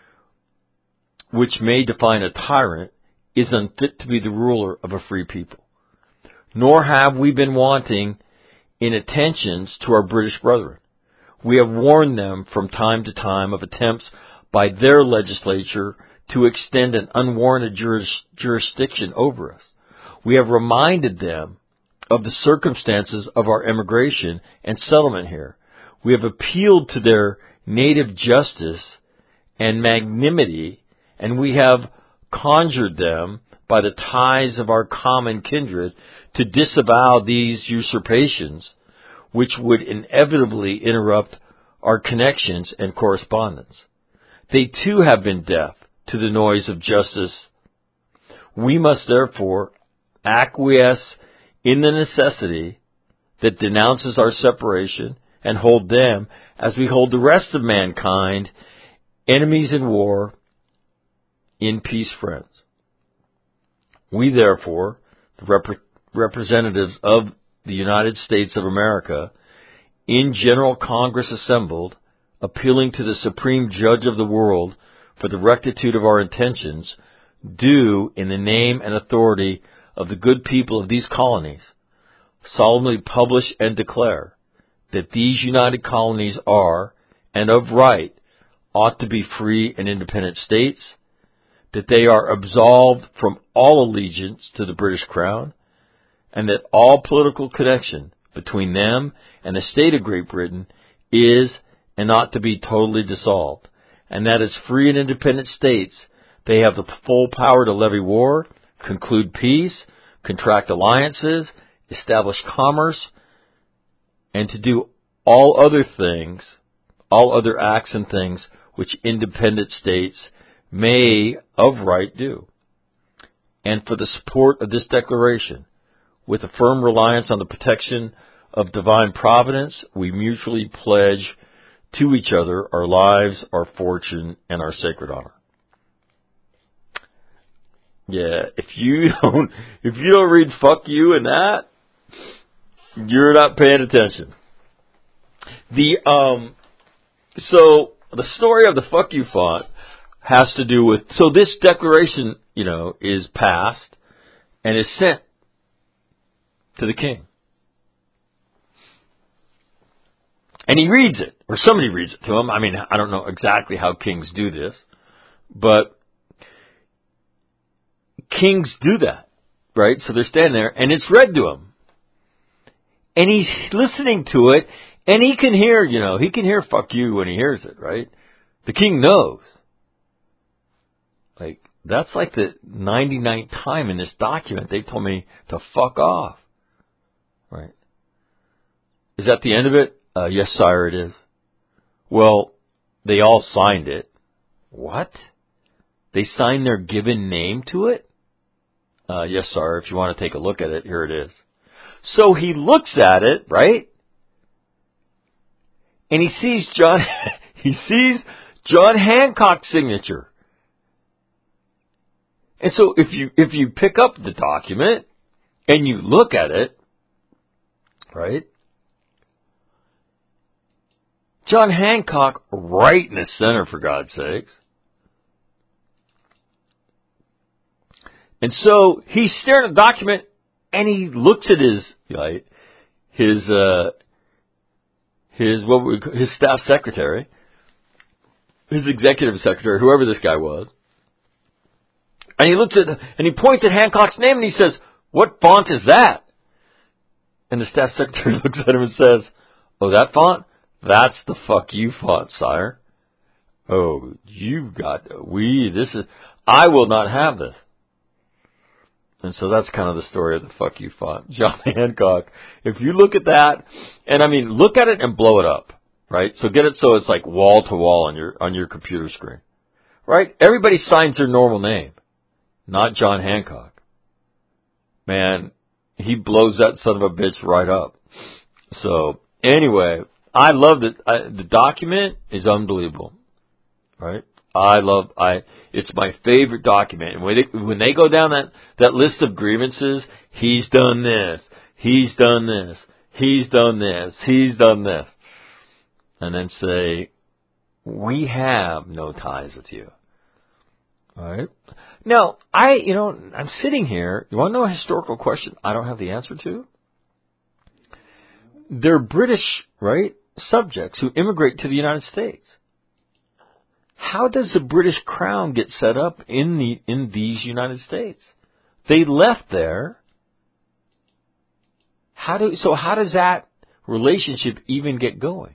S2: which may define a tyrant is unfit to be the ruler of a free people. Nor have we been wanting in attentions to our British brethren. We have warned them from time to time of attempts by their legislature to extend an unwarranted juris, jurisdiction over us. We have reminded them of the circumstances of our emigration and settlement here. We have appealed to their native justice and magnanimity, and we have conjured them by the ties of our common kindred to disavow these usurpations, which would inevitably interrupt our connections and correspondence. They too have been deaf to the noise of justice. We must therefore acquiesce in the necessity that denounces our separation and hold them, as we hold the rest of mankind, enemies in war, in peace friends. We therefore, the rep- representatives of the United States of America, in General Congress assembled, appealing to the Supreme Judge of the world for the rectitude of our intentions, do, in the name and authority of the good people of these colonies, solemnly publish and declare that these united colonies are, and of right, ought to be free and independent states, that they are absolved from all allegiance to the British Crown, and that all political connection between them and the state of Great Britain is and ought to be totally dissolved, and that as free and independent states they have the full power to levy war, conclude peace, contract alliances, establish commerce, and to do all other things, all other acts and things which independent states may of right do. And for the support of this declaration, with a firm reliance on the protection of divine providence, we mutually pledge to each other our lives, our fortune, and our sacred honor. Yeah, if you don't, if you don't read "fuck you" and that, you're not paying attention. The um, so the story of the "fuck you" font has to do with, so this declaration, you know, is passed and is sent to the king. And he reads it, or somebody reads it to him. I mean, I don't know exactly how kings do this, but kings do that, right? So they're standing there, and it's read to him. And he's listening to it, and he can hear, you know, he can hear "fuck you" when he hears it, right? The king knows. Like, That's like the ninety-ninth time in this document they told me to fuck off. Right? Is that the end of it? Uh, yes, sire, it is. Well, they all signed it. What? They signed their given name to it? Uh, yes, sir. If you want to take a look at it, here it is. So he looks at it, right? And he sees John, he sees John Hancock's signature. And so if you, if you pick up the document and you look at it, right? John Hancock right in the center, for God's sakes. And so he's staring at the document, and he looks at his, right, his, uh, his, what we, his staff secretary, his executive secretary, whoever this guy was. And he looks at, and he points at Hancock's name, and he says, "What font is that?" And the staff secretary looks at him and says, "Oh, that font? That's the fuck you font, sire. Oh, you've got, we, this is, I will not have this." And so that's kind of the story of the fuck you font. John Hancock. If you look at that, and I mean, look at it and blow it up, right? So get it so it's like wall to wall on your, on your computer screen, right? Everybody signs their normal name, not John Hancock. Man, he blows that son of a bitch right up. So anyway, I love it. I, the document is unbelievable, right? I love, I, it's my favorite document. And when they, when they go down that, that list of grievances, he's done this, he's done this, he's done this, he's done this. And then say, we have no ties with you. Alright? Now, I, you know, I'm sitting here, you want to know a historical question I don't have the answer to? They're British, right, subjects who immigrate to the United States. How does the British Crown get set up in the in these United States? They left there. How do so? How does that relationship even get going?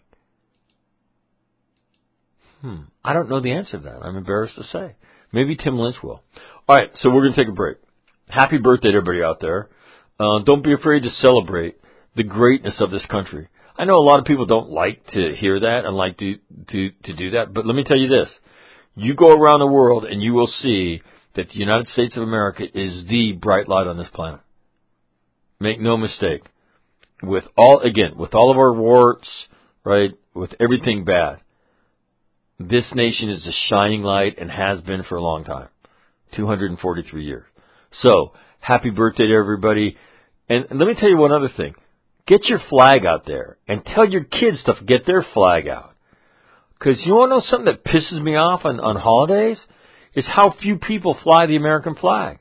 S2: Hmm. I don't know the answer to that. I'm embarrassed to say. Maybe Tim Lynch will. All right. So we're going to take a break. Happy birthday to everybody out there. Uh, don't be afraid to celebrate the greatness of this country. I know a lot of people don't like to hear that and like to, to, to do that, but let me tell you this. You go around the world and you will see that the United States of America is the bright light on this planet. Make no mistake. With all, again, with all of our warts, right, with everything bad, this nation is a shining light and has been for a long time. two hundred forty-three years. So, happy birthday to everybody. And, and let me tell you one other thing. Get your flag out there and tell your kids to get their flag out. Because you want to know something that pisses me off on, on holidays? Is how few people fly the American flag.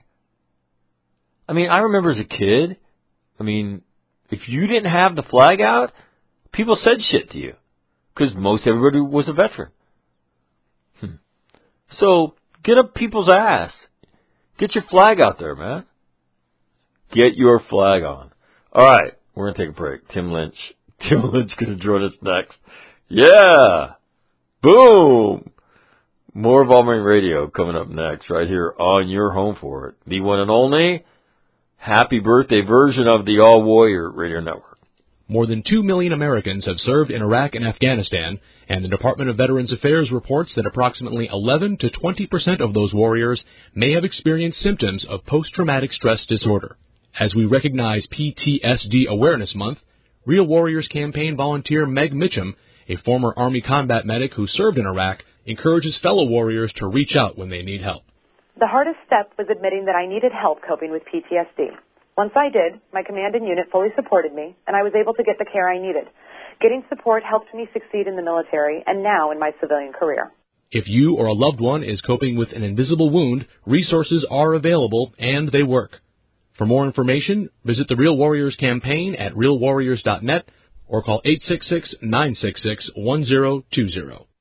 S2: I mean, I remember as a kid, I mean, if you didn't have the flag out, people said shit to you. Because most everybody was a veteran. Hmm. So, get up people's ass. Get your flag out there, man. Get your flag on. All right. We're going to take a break. Tim Lynch. Tim Lynch is going to join us next. Yeah. Boom. More of All Marine Radio coming up next right here on your home for it. The one and only happy birthday version of the All Warrior Radio Network.
S9: More than two million Americans have served in Iraq and Afghanistan, and the Department of Veterans Affairs reports that approximately eleven to twenty percent of those warriors may have experienced symptoms of post-traumatic stress disorder. As we recognize P T S D Awareness Month, Real Warriors campaign volunteer Meg Mitchum, a former Army combat medic who served in Iraq, encourages fellow warriors to reach out when they need help.
S12: The hardest step was admitting that I needed help coping with P T S D. Once I did, my command and unit fully supported me, and I was able to get the care I needed. Getting support helped me succeed in the military and now in my civilian career.
S9: If you or a loved one is coping with an invisible wound, resources are available and they work. For more information, visit the Real Warriors campaign at real warriors dot net or call eight six six, nine six six, one zero two zero.